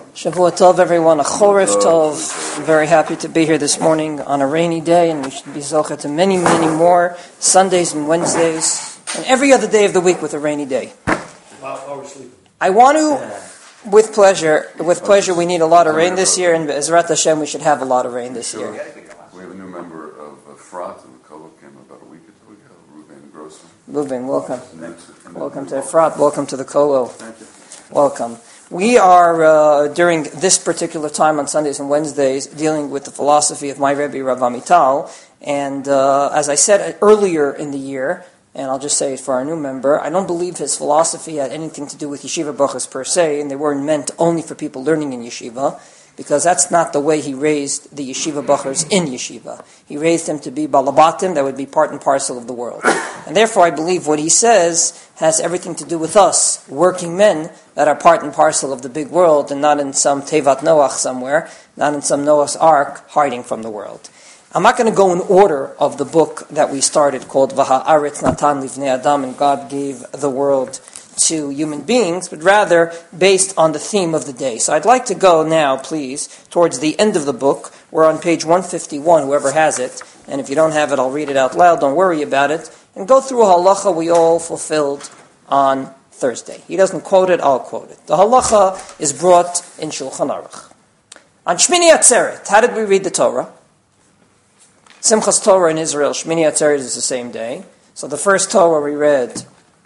Shavua Tov, everyone. A Chorif Tov. I'm very happy to be here this morning on a rainy day, and we should be zocheh to many, many more Sundays and Wednesdays, and every other day of the week with a rainy day. I want to, with pleasure, we need a lot of rain this year, and Be'ezrat Hashem, we should have a lot of rain this year. We have a new member of Efrat, and the Kolo came about a week or two ago, Ruben Grossman. Ruben, welcome. Welcome to Efrat, welcome to the Kolo. Thank you. Welcome. We are, during this particular time on Sundays and Wednesdays, dealing with the philosophy of my Rebbe, Rav Amital. And as I said earlier in the year, and I'll just say it for our new member, I don't believe his philosophy had anything to do with yeshiva brachas per se, and they weren't meant only for people learning in yeshiva, because that's not the way he raised the yeshiva brachas in yeshiva. He raised them to be balabatim, that would be part and parcel of the world. And therefore I believe what he says has everything to do with us, working men, that are part and parcel of the big world, and not in some Tevat Noach somewhere, not in some Noah's Ark hiding from the world. I'm not going to go in order of the book that we started called V'ha'aretz Natan Livnei Adam, and God gave the world to human beings, but rather based on the theme of the day. So I'd like to go now, please, towards the end of the book. We're on page 151, whoever has it, and if you don't have it, I'll read it out loud, don't worry about it, and go through a halacha we all fulfilled on Thursday. He doesn't quote it, I'll quote it. The halacha is brought in Shulchan Aruch. On Shmini Atzeret, how did we read the Torah? Simchas Torah in Israel, Shmini Atzeret is the same day. So the first Torah we read,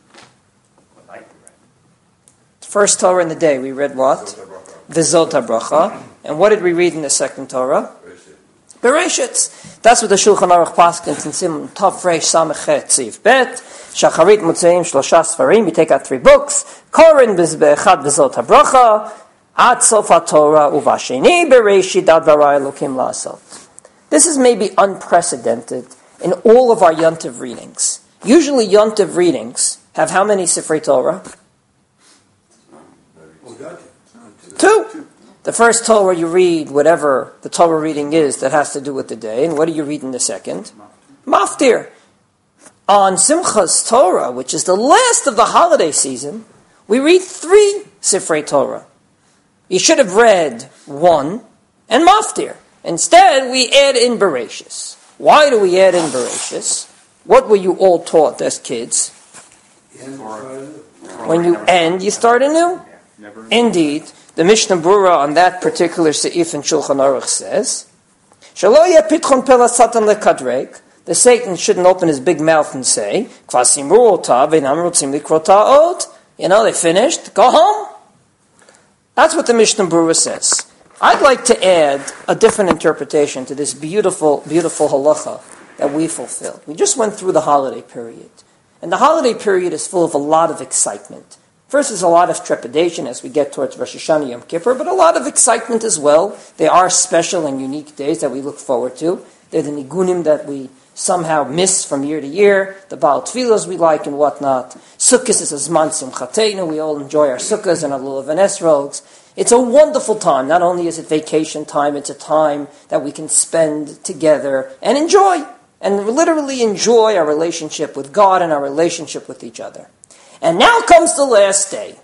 first Torah in the day, we read what? V'zot HaBracha. And what did we read in the second Torah? Bereshit. That's what the Shulchan Aruch paskins in Simon Tov Reish Samechet Tziv Bet. Shacharit Mutzeim Shlosha Sfarim. We take out 3 books. Korin Be'echad V'zot HaBracha. Ad Sof HaTorah Uvasheni Bereshit Ad Varay Elokim La'asot. This is maybe unprecedented in all of our Yontiv readings. Usually Yontiv readings have how many Sifrei Torah? 2. The first Torah you read, whatever the Torah reading is that has to do with the day, and what do you read in the second? Maftir. On Simchas Torah, which is the last of the holiday season, we read 3 Sifrei Torah. You should have read 1 and Maftir. Instead, we add in Bereshis. Why do we add in Bereshis? What were you all taught as kids? When you end, you start anew. Indeed, the Mishnah Brura on that particular seif in Shulchan Aruch says, "Shelo yeh pitchon pela satan lekadrek." The Satan shouldn't open his big mouth and say, "Kvasimru ota v'einam rotzim likrot ha'ot." You know, they finished. Go home. That's what the Mishnah Brura says. I'd like to add a different interpretation to this beautiful, beautiful halacha that we fulfilled. We just went through the holiday period, and the holiday period is full of a lot of excitement. First, there's a lot of trepidation as we get towards Rosh Hashanah Yom Kippur, but a lot of excitement as well. They are special and unique days that we look forward to. They're the nigunim that we somehow miss from year to year, the Baal Tfilos we like and whatnot. Sukkot is a Zman Simchateinu. We all enjoy our sukkahs and our lulav and esrogs. It's a wonderful time. Not only is it vacation time, it's a time that we can spend together and enjoy. And literally enjoy our relationship with God and our relationship with each other. And now comes the last day.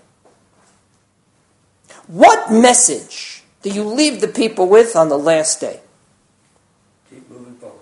What message do you leave the people with on the last day? Keep moving forward.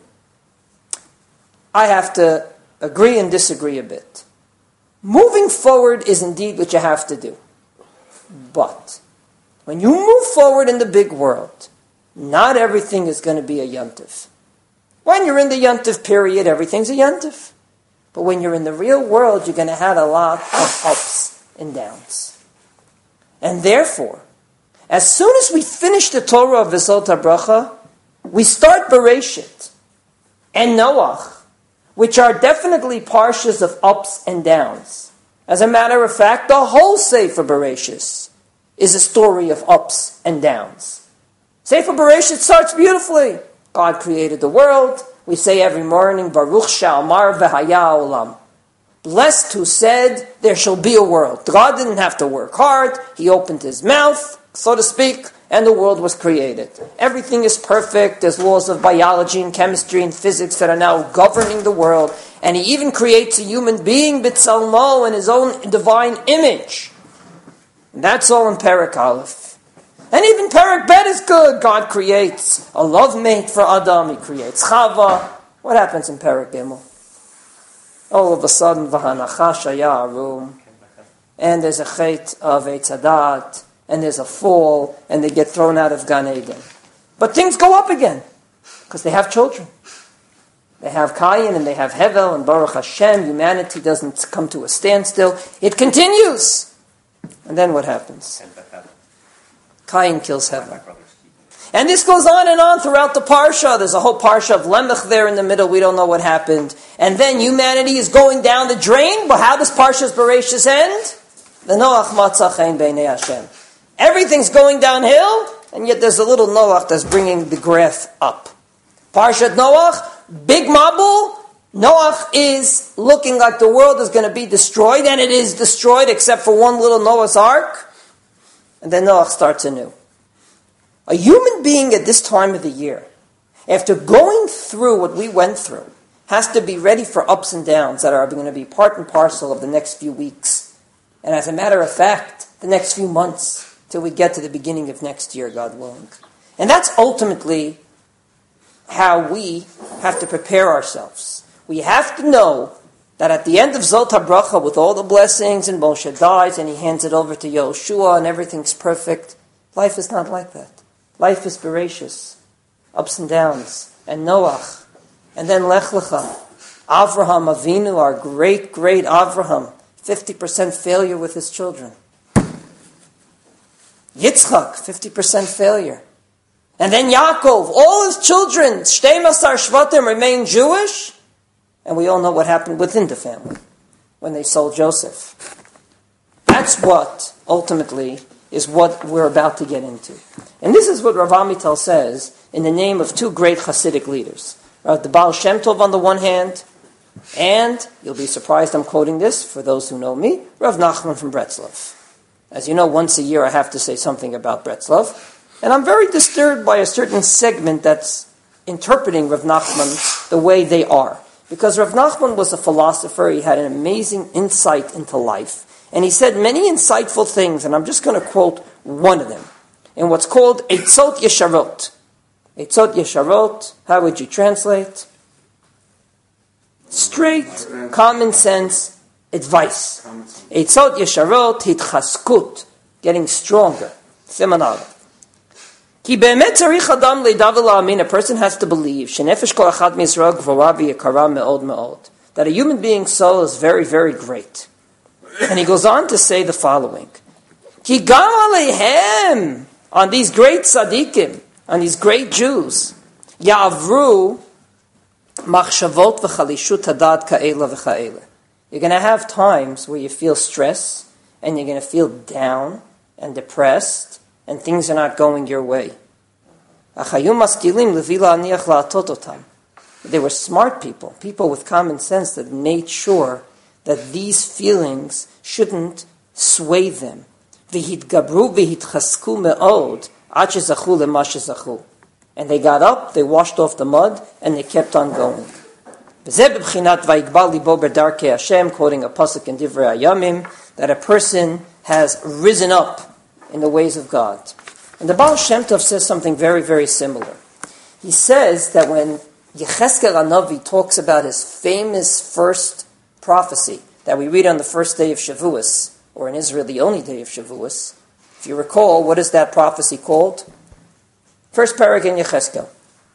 I have to agree and disagree a bit. Moving forward is indeed what you have to do. But when you move forward in the big world, not everything is going to be a yontif. When you're in the yontif period, everything's a yontif. But when you're in the real world, you're going to have a lot of ups and downs. And therefore, as soon as we finish the Torah of V'zot HaBracha, we start Bereshit and Noach, which are definitely parshas of ups and downs. As a matter of fact, the whole Sefer Bereshit is a story of ups and downs. Sefer Bereshit starts beautifully. God created the world. We say every morning, Baruch Sha'amar v'haya olam. Blessed who said, there shall be a world. God didn't have to work hard. He opened his mouth, so to speak, and the world was created. Everything is perfect. There's laws of biology and chemistry and physics that are now governing the world. And he even creates a human being, B'Tzalmo, in his own divine image. And that's all in Perek Aleph. And even Perek Bet is good. God creates a love mate for Adam. He creates Chava. What happens in Perek Gimel? All of a sudden, V'hanachash haya arum. And there's a chet of Eitz Hadat. And there's a fall. And they get thrown out of Gan Eden. But things go up again. Because they have children. They have Cain and they have Hevel. And Baruch Hashem, humanity doesn't come to a standstill. It continues. And then what happens? Cain kills Hevel. And this goes on and on throughout the Parsha. There's a whole Parsha of Lemech there in the middle. We don't know what happened. And then humanity is going down the drain. Well, how does Parsha's Bereshis end? The Noach matzah chen b'nei Hashem. Everything's going downhill, and yet there's a little Noach that's bringing the graph up. Parshat Noach, big mabul. Noach is looking like the world is going to be destroyed, and it is destroyed except for one little Noah's Ark. And then Noach starts anew. A human being at this time of the year, after going through what we went through, has to be ready for ups and downs that are going to be part and parcel of the next few weeks. And as a matter of fact, the next few months, till we get to the beginning of next year, God willing. And that's ultimately how we have to prepare ourselves. We have to know that at the end of Zot HaBracha, with all the blessings, and Moshe dies, and he hands it over to Yoshua, and everything's perfect, life is not like that. Life is Bereshis, ups and downs, and Noach, and then Lech Lecha. Avraham Avinu, our great, great Avraham, 50% failure with his children. Yitzchak, 50% failure. And then Yaakov, all his children, Shtei Masar Shvatim, remain Jewish. And we all know what happened within the family when they sold Joseph. That's what, ultimately, is what we're about to get into. And this is what Rav Amital says in the name of two great Hasidic leaders. The Baal Shem Tov on the one hand, and, you'll be surprised I'm quoting this, for those who know me, Rav Nachman from Bretzlav. As you know, once a year I have to say something about Bretzlav. And I'm very disturbed by a certain segment that's interpreting Rav Nachman the way they are. Because Rav Nachman was a philosopher, he had an amazing insight into life. And he said many insightful things, and I'm just going to quote one of them. In what's called Eitzot Yesharot. Eitzot Yesharot, how would you translate? Straight, common sense advice. Eitzot Yesharot, Hitchaskut, getting stronger. Siman Ki be'emet tzarich adam leidav la'amin, a person has to believe, shenefesh kol achad miYisrael gvora v'yekara me'od me'od, that a human being's soul is very, very great. And he goes on to say the following. Ki gam aleihem, on these great tzaddikim, on these great Jews, ya'avru machshavot v'chalishut hadat ka'ela v'cha'ela. You're going to have times where you feel stress, and you're going to feel down and depressed, and things are not going your way. They were smart people, people with common sense that made sure that these feelings shouldn't sway them. And they got up, they washed off the mud, and they kept on going. Quoting a pasuk in Divrei Hayamim, that a person has risen up in the ways of God. And the Baal Shem Tov says something very, very similar. He says that when Yecheskel HaNavi talks about his famous first prophecy that we read on the first day of Shavuos, or in Israel the only day of Shavuos, if you recall, what is that prophecy called? First parag in Yecheskel.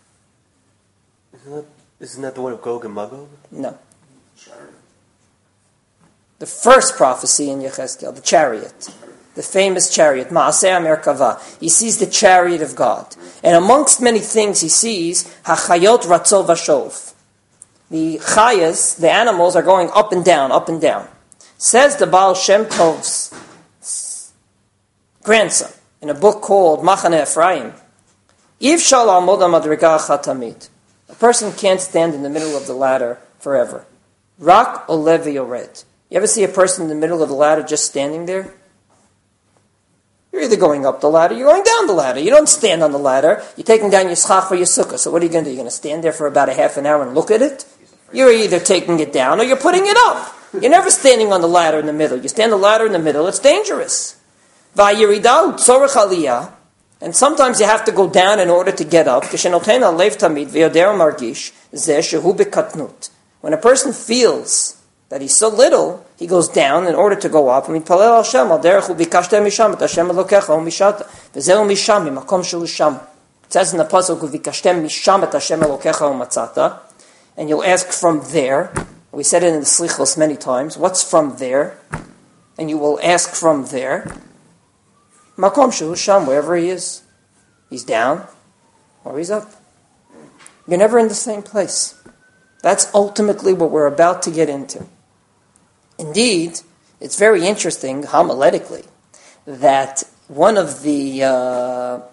Isn't that the one of Gog and Magog? No. The first prophecy in Yecheskel, the chariot. The famous chariot, Ma'aseh Merkava. He sees the chariot of God. And amongst many things he sees, Hachayot Ratzov Vashov. The chayas, the animals, are going up and down, up and down. Says the Baal Shem Tov's grandson, in a book called Machane Ephraim, Iv Shal Amod HaMadrega Chatamid. A person can't stand in the middle of the ladder forever. Rak Olev Yored. You ever see a person in the middle of the ladder just standing there? You're either going up the ladder, you're going down the ladder. You don't stand on the ladder. You're taking down your schach or your sukkah. So what are you going to do? You're going to stand there for about a half an hour and look at it? You're either taking it down or you're putting it up. You're never standing on the ladder in the middle. You stand the ladder in the middle, it's dangerous. Vayiridau tzorech aliyah. And sometimes you have to go down in order to get up. When a person feels that he's so little, he goes down in order to go up. It says in the pasuk, and you'll ask from there. We said it in the Slichos many times. What's from there? And you will ask from there. Makom shehu sham, wherever he is. He's down or he's up. You're never in the same place. That's ultimately what we're about to get into. Indeed, it's very interesting, homiletically, that one of the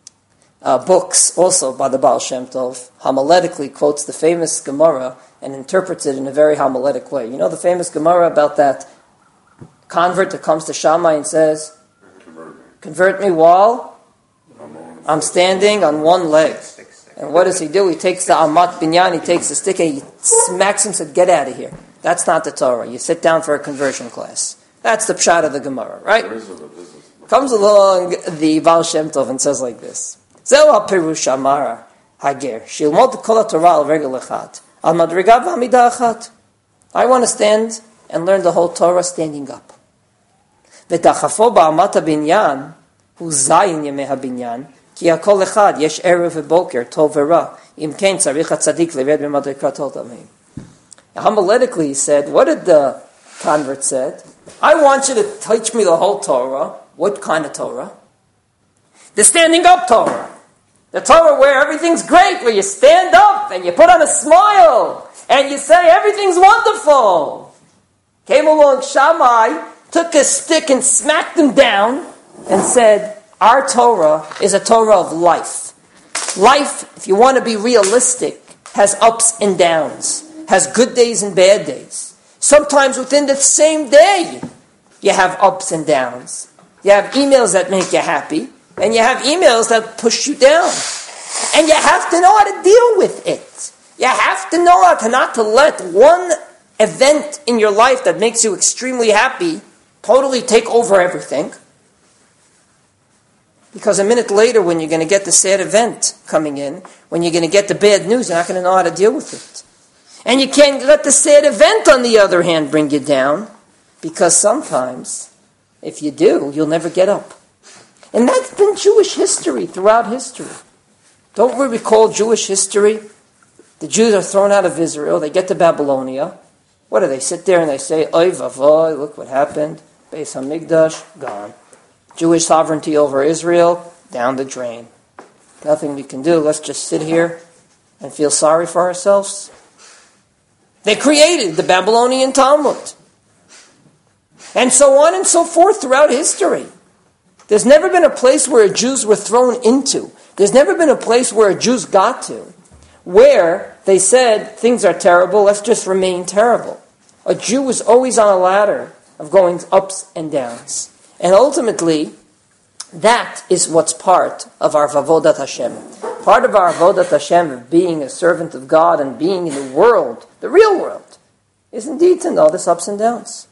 books, also by the Baal Shem Tov, homiletically quotes the famous Gemara and interprets it in a very homiletic way. You know the famous Gemara about that convert that comes to Shammai and says, "Convert me while I'm standing on one leg." And what does he do? He takes the Amat Binyan, he takes the stick, and he smacks him and said, "Get out of here." That's not the Torah. You sit down for a conversion class. That's the pshat of the Gemara, right? Comes along the Baal Shem Tov and says like this: Zeu ha-pirush amar hager shilmod kol haTorah al regel echad al madriga v'amida echad. I want to stand and learn the whole Torah standing up. V'tachafo ba'amat habinyan hu zayin yemei habinyan ki hakol echad yesh erev v'boker tov v'ra im kein tzarich hatzadik lered b'madrika tol tamim. Homiletically, he said, what did the convert said? I want you to teach me the whole Torah. What kind of Torah? The standing up Torah. The Torah where everything's great, where you stand up and you put on a smile and you say everything's wonderful. Came along Shammai, took a stick and smacked him down and said, our Torah is a Torah of life. Life, if you want to be realistic, has ups and downs, has good days and bad days. Sometimes within the same day, you have ups and downs. You have emails that make you happy, and you have emails that push you down. And you have to know how to deal with it. You have to know how to not to let one event in your life that makes you extremely happy totally take over everything. Because a minute later, when you're going to get the sad event coming in, when you're going to get the bad news, you're not going to know how to deal with it. And you can't let the sad event, on the other hand, bring you down, because sometimes, if you do, you'll never get up. And that's been Jewish history throughout history. Don't we recall Jewish history? The Jews are thrown out of Israel, they get to Babylonia. What do they sit there and they say, oy vavoy, look what happened, Beis HaMikdash, gone. Jewish sovereignty over Israel, down the drain. Nothing we can do, let's just sit here and feel sorry for ourselves. They created the Babylonian Talmud. And so on and so forth throughout history. There's never been a place where Jews were thrown into. There's never been a place where Jews got to where they said, things are terrible, let's just remain terrible. A Jew is always on a ladder of going ups and downs. And ultimately, that is what's part of our Avodat Hashem. Part of our Avodat Hashem, of being a servant of God and being in the world, the real world, is indeed to know this ups and downs.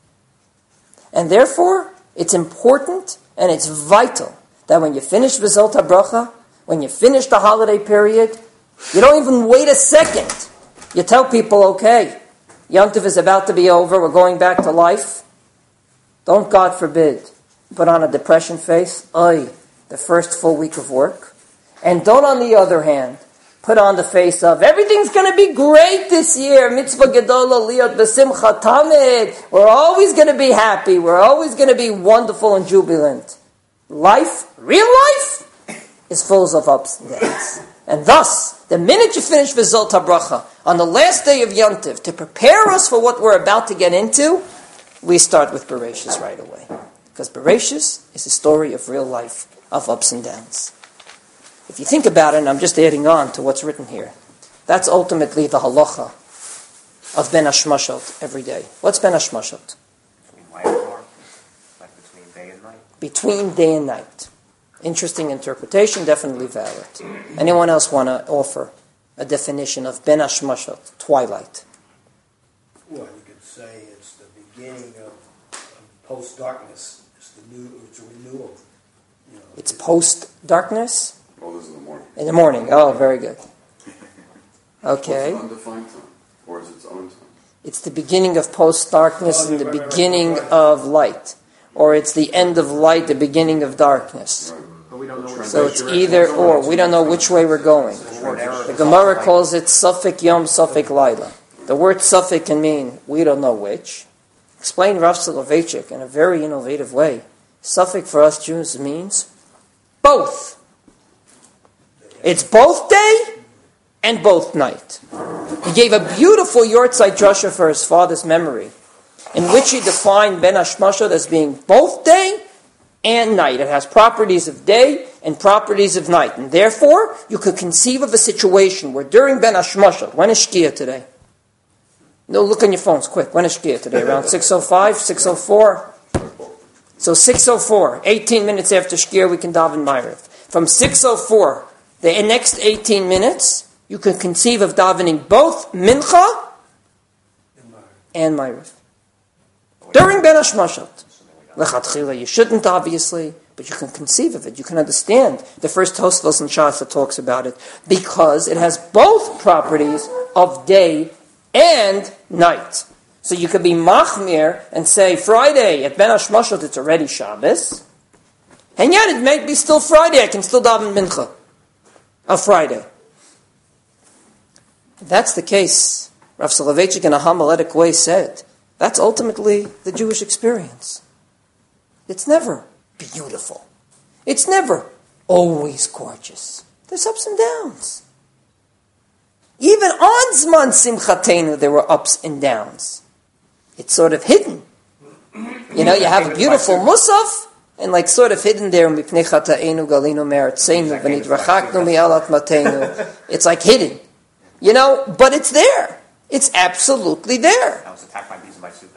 And therefore, it's important and it's vital that when you finish V'zot HaBracha, when you finish the holiday period, you don't even wait a second. You tell people, okay, Yom Tov is about to be over, we're going back to life. Don't, God forbid, put on a depression face, the first full week of work. And don't, on the other hand, put on the face of, everything's going to be great this year, mitzvah gedola liot b'simcha tamid. We're always going to be happy, we're always going to be wonderful and jubilant. Life, real life, is full of ups and downs. And thus, the minute you finish V'zot HaBracha, on the last day of Yom Tov, to prepare us for what we're about to get into, we start with Bereshis right away. Because Bereshis is a story of real life, of ups and downs. If you think about it, and I'm just adding on to what's written here, that's ultimately the halacha of Ben Hashmashot every day. What's Ben Hashmashot? Like between day and night? Between day and night. Interesting interpretation, definitely valid. Anyone else want to offer a definition of Ben Hashmashot, twilight? Well, you could say it's the beginning of post-darkness. It's a renewal. You know, It's post-darkness? Well, this is in the morning. In the morning. Oh, very good. Okay. What's an undefined time? Or is it its own time? It's the beginning of post-darkness and the beginning of light. Or it's the end of light, the beginning of darkness. Right. But we don't know what So it's either or. We don't know which way we're going. The Gemara calls it Sufik Yom, Sufik Laila. The word Sufik can mean we don't know which. Explain Rav Soloveitchik in a very innovative way. Sufik for us Jews means both. It's both day and both night. He gave a beautiful Yortzeit drasha for his father's memory, in which he defined Ben Hashmashot as being both day and night. It has properties of day and properties of night. And therefore, you could conceive of a situation where during Ben Hashmashot, when is Shkia today? No, look on your phones, quick. When is Shkia today? Around 6:05, 6:04? So 6:04, 18 minutes after Shkia, we can daven Ma'ariv. From 6:04, the next 18 minutes, you can conceive of davening both Mincha and Ma'ariv. During Ben Hashmashot. Lechatchila, you shouldn't, obviously, but you can conceive of it. You can understand the first Tosfos in Shas that talks about it, because it has both properties of day and night. So you could be machmir and say Friday at Ben Hashmashot it's already Shabbos, and yet it may be still Friday. I can still daven Mincha of Friday. If that's the case, Rav Soloveitchik in a homiletic way said, that's ultimately the Jewish experience. It's never beautiful. It's never always gorgeous. There's ups and downs. Even on Zman Simchatenu, there were ups and downs. It's sort of hidden. You know, you have a beautiful Musaf, and like sort of hidden there, Mipnei Chata'enu Galinu Me'artzeinu V'nidrachaknu Mi'alat Mateinu. It's like hidden. You know, but it's there. It's absolutely there. I was attacked by bees in my sukkah.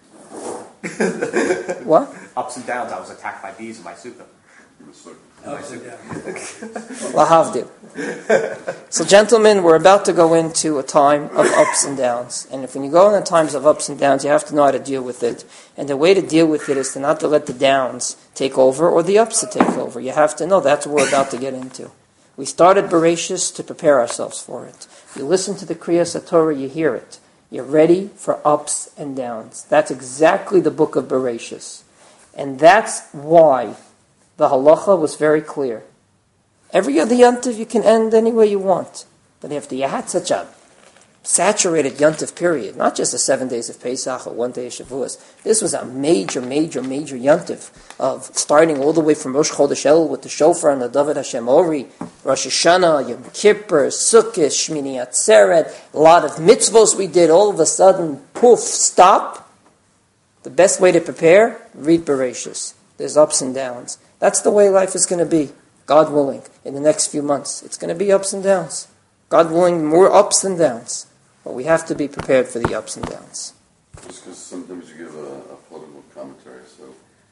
What? Ups and downs. I was attacked by bees in my sukkah. Ups and downs. Lahavdil. So gentlemen, we're about to go into a time of ups and downs. And if when you go into times of ups and downs, you have to know how to deal with it. And the way to deal with it is to not to let the downs take over or the ups to take over. You have to know that's what we're about to get into. We started Bereshis to prepare ourselves for it. You listen to the Kriyas HaTorah, you hear it. You're ready for ups and downs. That's exactly the book of Bereshis. And that's why the halacha was very clear. Every other yontiv you can end any way you want. But after you had such a saturated yontiv period, not just the 7 days of Pesach or 1 day of Shavuos, this was a major yontiv of starting all the way from Rosh Chodesh El with the shofar and the David Hashem Ori, Rosh Hashanah, Yom Kippur, Sukkot, Shmini Atzeret, a lot of mitzvos we did, all of a sudden, poof, stop. The best way to prepare, read Bereshis. There's ups and downs. That's the way life is going to be, God willing, in the next few months. It's going to be ups and downs. God willing, more ups than downs. But we have to be prepared for the ups and downs. Just because sometimes you give a political commentary, so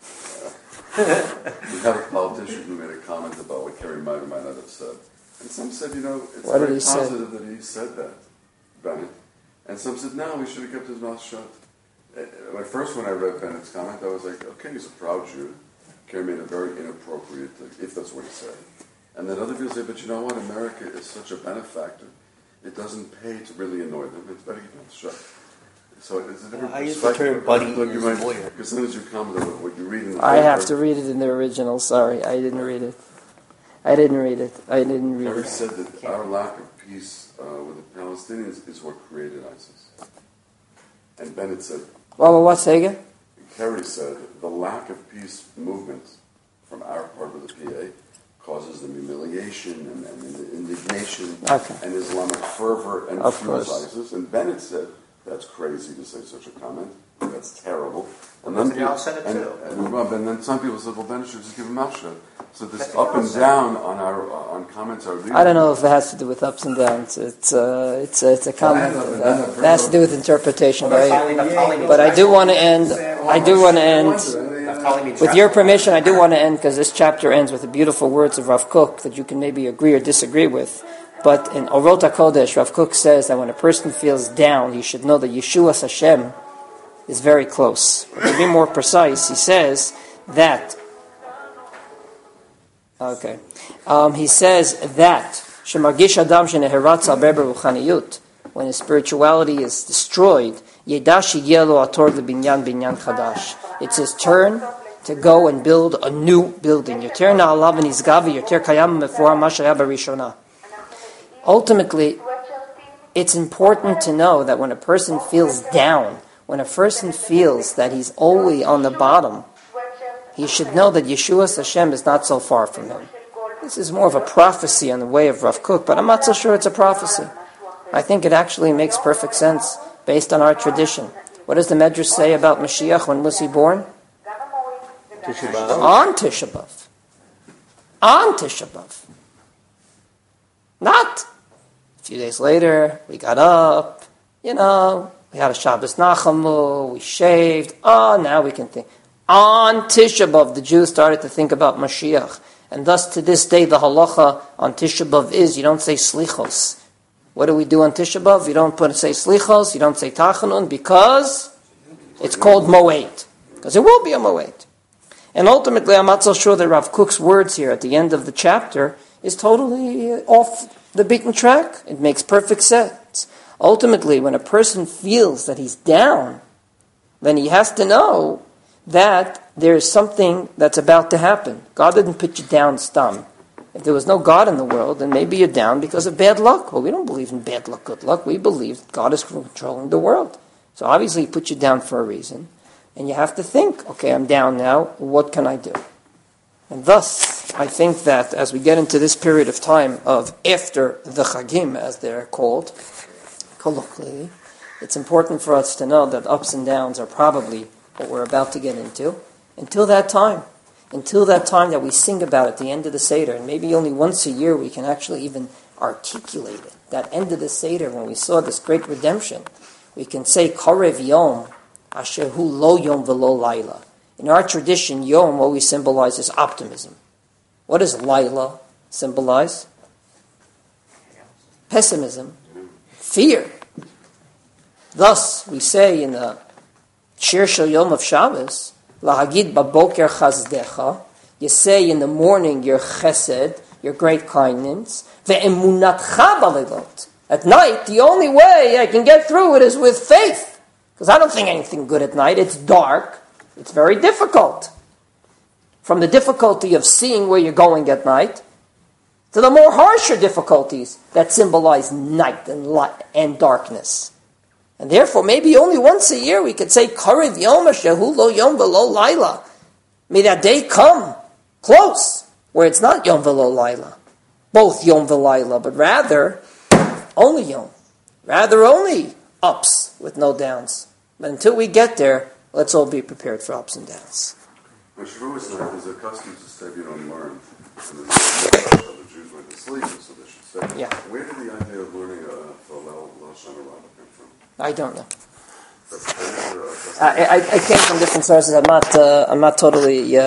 you have a politician who made a comment about what Kerry might or might not have said. And some said, it's what very positive that he said that, Bennett. And some said, no, he should have kept his mouth shut. When I read Bennett's comment, I was like, okay, he's a proud Jew. Kerry made a very inappropriate, if that's what he said. And then other people say, but you know what, America is such a benefactor. It doesn't pay to really annoy them. It's better to keep it shut. So it's a different I use the term buddy as a lawyer. Because sometimes you comment on what you read in the paper. I have to read it in the original, sorry. I didn't read it. Kerry said that our lack of peace with the Palestinians is what created ISIS. And Bennett said... Well, what, say again? Kerry said the lack of peace movement from our part of the PA causes them humiliation and indignation and Islamic fervor and fuels ISIS. And Bennett said, that's crazy to say such a comment. That's terrible. And then some people said, well, Bennett should just give him mouth shut. So this up and down on comments are... I don't know if it has to do with ups and downs. It's a comment that has to do with interpretation. But I do want to end. With your permission, I do want to end because this chapter ends with the beautiful words of Rav Kook that you can maybe agree or disagree with. But in Orot HaKodesh, Rav Kook says that when a person feels down, he should know that Yeshuas Hashem is very close. But to be more precise, he says that Okay. He says that Shemargish Adam sheneheratz al beber ruchaniyut, when his spirituality is destroyed, Yedash yelo ator lebinyan binyan chadash. It's his turn to go and build a new building. Yoter na'alav v'nizgavi, yoter kayam mefuar ma shaya barishona. Ultimately, it's important to know that when a person feels down, when a person feels that he's only on the bottom, he should know that Yeshua's Hashem is not so far from him. This is more of a prophecy on the way of Rav Kook, but I'm not so sure it's a prophecy. I think it actually makes perfect sense based on our tradition. What does the Medrash say about Mashiach? When was he born? Tisha B'Av. On Tisha B'Av. On Tisha B'Av. Not a few days later, we got up, we had a Shabbos Nachamu, we shaved, now we can think. On Tisha B'Av, the Jews started to think about Mashiach. And thus, to this day, the halacha on Tisha B'Av is, you don't say slichos. What do we do on Tisha B'Av? You don't say slichos, you don't say tachanun, because it's called moed. Because it will be a moed. And ultimately, I'm not so sure that Rav Kook's words here at the end of the chapter is totally off the beaten track. It makes perfect sense. Ultimately, when a person feels that he's down, then he has to know that there is something that's about to happen. God didn't put you down stum. If there was no God in the world, then maybe you're down because of bad luck. Well, we don't believe in bad luck, good luck. We believe that God is controlling the world. So obviously he put you down for a reason. And you have to think, okay, I'm down now, what can I do? And thus, I think that as we get into this period of time of after the Chagim, as they're called, colloquially, it's important for us to know that ups and downs are probably what we're about to get into. Until that time that we sing about at the end of the Seder, and maybe only once a year we can actually even articulate it. That end of the Seder, when we saw this great redemption, we can say, Karev Yom, Asher Hu Lo Yom V'Lo Laila. In our tradition, Yom always symbolizes optimism. What does Laila symbolize? Pessimism, fear. Thus, we say in the Shir Shel Yom of Shabbos, Lahagid Baboker Chazdecha, you say in the morning your chesed, your great kindness, Ve'emunatcha Balilot. At night, the only way I can get through it is with faith. Because I don't think anything good at night. It's dark. It's very difficult. From the difficulty of seeing where you're going at night to the more harsher difficulties that symbolize night and light and darkness. And therefore, maybe only once a year we could say, Karev Yom Shehu Lo Yom V'Lo Laila. May that day come close, where it's not Yom V'Lo Laila, both Yom V'Laila, but rather only Yom. Rather only ups with no downs. But until we get there, let's all be prepared for ups and downs. Shavuos is a custom to say you don't learn. And the Jews went to sleep, so they should say. Yeah. Where did the idea of learning Hallel Lashon Hara come from? I don't know. I came from different sources. I'm not totally